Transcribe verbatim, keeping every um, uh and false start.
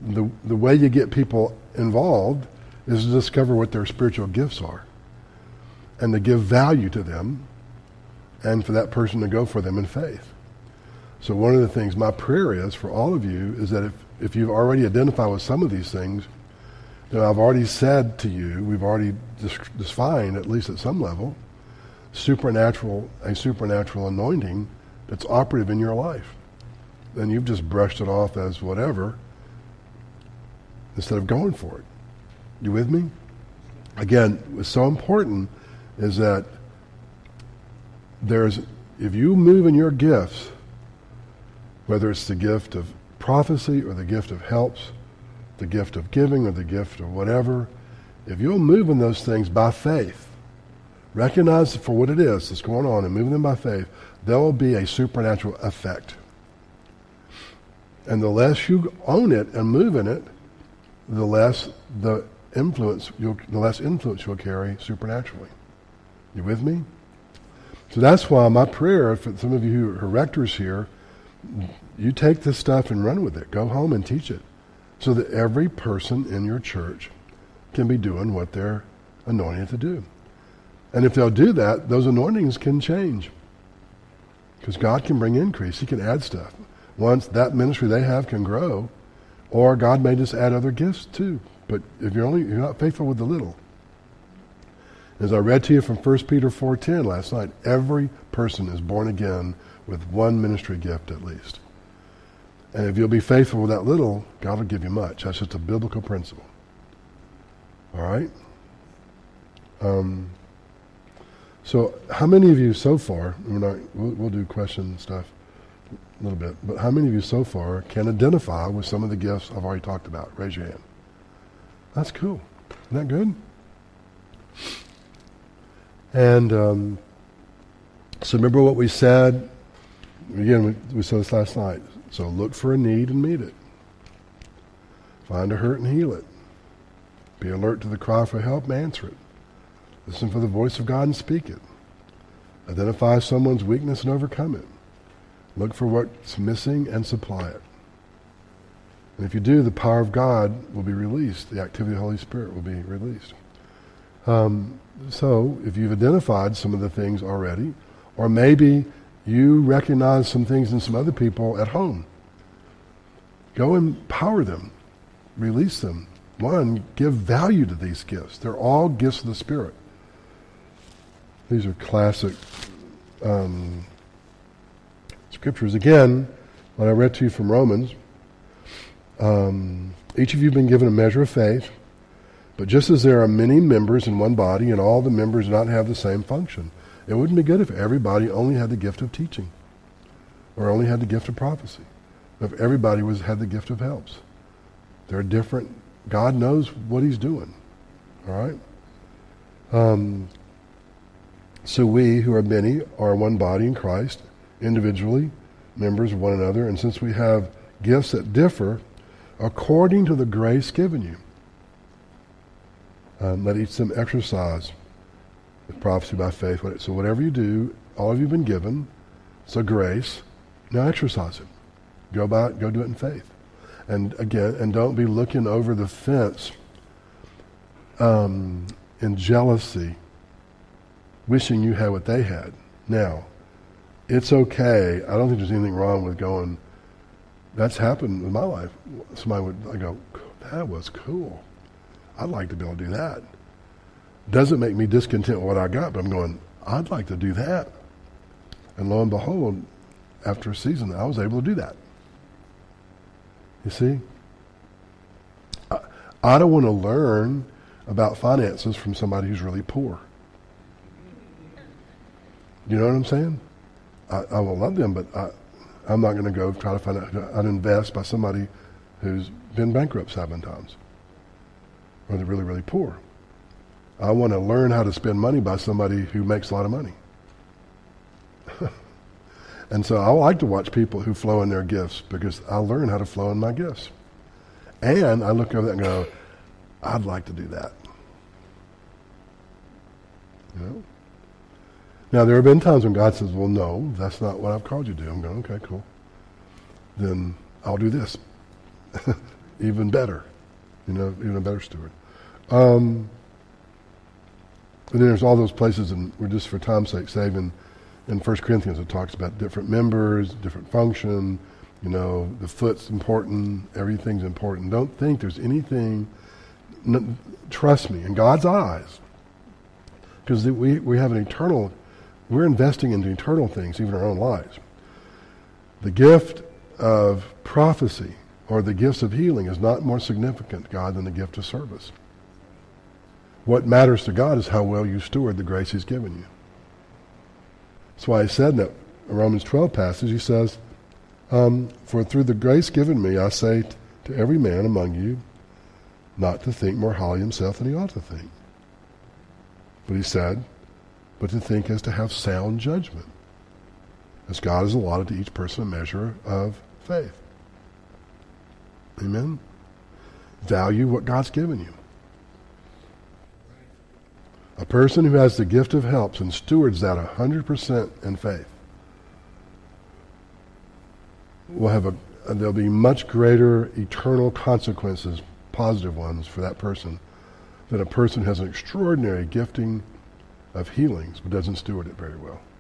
the the way you get people involved is to discover what their spiritual gifts are and to give value to them and for that person to go for them in faith. So one of the things my prayer is for all of you is that if, if you've already identified with some of these things, then I've already said to you, we've already dis- defined, at least at some level, supernatural, a supernatural anointing that's operative in your life. Then you've just brushed it off as whatever instead of going for it. You with me? Again, what's so important is that there's, if you move in your gifts, whether it's the gift of prophecy or the gift of helps, the gift of giving or the gift of whatever, if you'll move in those things by faith, recognize for what it is that's going on and moving them by faith, there will be a supernatural effect. And the less you own it and move in it, the less the influence you'll, the less influence you'll carry supernaturally. You with me? So that's why my prayer for some of you who are rectors here, you take this stuff and run with it. Go home and teach it, so that every person in your church can be doing what they're anointed to do. And if they'll do that, those anointings can change, because God can bring increase. He can add stuff. Once that ministry they have can grow, or God may just add other gifts too. But if you're only you're not faithful with the little. As I read to you from First Peter four ten last night, every person is born again with one ministry gift at least. And if you'll be faithful with that little, God will give you much. That's just a biblical principle. All right? Um, so how many of you so far, we're not, we'll, we'll do question stuff a little bit, but how many of you so far can identify with some of the gifts I've already talked about? Raise your hand. That's cool. Isn't that good? And um, so remember what we said, again, we, we said this last night. So look for a need and meet it. Find a hurt and heal it. Be alert to the cry for help and answer it. Listen for the voice of God and speak it. Identify someone's weakness and overcome it. Look for what's missing and supply it. And if you do, the power of God will be released. The activity of the Holy Spirit will be released. Um, so if you've identified some of the things already, or maybe you recognize some things in some other people at home, go empower them, release them. One, give value to these gifts. They're all gifts of the Spirit. These are classic um, scriptures. Again, when I read to you from Romans, um, each of you have been given a measure of faith, but just as there are many members in one body and all the members do not have the same function, it wouldn't be good if everybody only had the gift of teaching or only had the gift of prophecy. If everybody was had the gift of helps. They're different. God knows what he's doing. All right? Um, so we, who are many, are one body in Christ, individually, members of one another, and since we have gifts that differ according to the grace given you, um, let each of them exercise with prophecy by faith. So whatever you do, all of you have been given. It's a grace. Now exercise it. Go by it, go do it in faith. And again, and don't be looking over the fence um, in jealousy, wishing you had what they had. Now, it's okay. I don't think there's anything wrong with going, that's happened in my life. Somebody would, I go, that was cool. I'd like to be able to do that. Doesn't make me discontent with what I got, but I'm going, I'd like to do that. And lo and behold, after a season, I was able to do that. You see? I, I don't want to learn about finances from somebody who's really poor. You know what I'm saying? I, I will love them, but I, I'm not going to go try to find out, I'd invest by somebody who's been bankrupt seven times. Or they're really, really poor. I want to learn how to spend money by somebody who makes a lot of money. And so I like to watch people who flow in their gifts because I learn how to flow in my gifts. And I look over that and go, I'd like to do that. You know? Now, there have been times when God says, well, no, that's not what I've called you to do. I'm going, okay, cool. Then I'll do this. even better, you know, even a better steward. Um, and then there's all those places, and we're just for time's sake saving. In First Corinthians, it talks about different members, different function. You know, the foot's important. Everything's important. Don't think there's anything. N- trust me, in God's eyes, because we we have an eternal. We're investing into eternal things, even our own lives. The gift of prophecy or the gifts of healing is not more significant to God than the gift of service. What matters to God is how well you steward the grace He's given you. That's why I said in that Romans twelve passage, he says, um, for through the grace given me, I say t- to every man among you, not to think more highly of himself than he ought to think. But he said, but to think as to have sound judgment, as God has allotted to each person a measure of faith. Amen? Value what God's given you. A person who has the gift of helps and stewards that one hundred percent in faith will have a, there'll be much greater eternal consequences, positive ones, for that person than a person who has an extraordinary gifting of healings but doesn't steward it very well.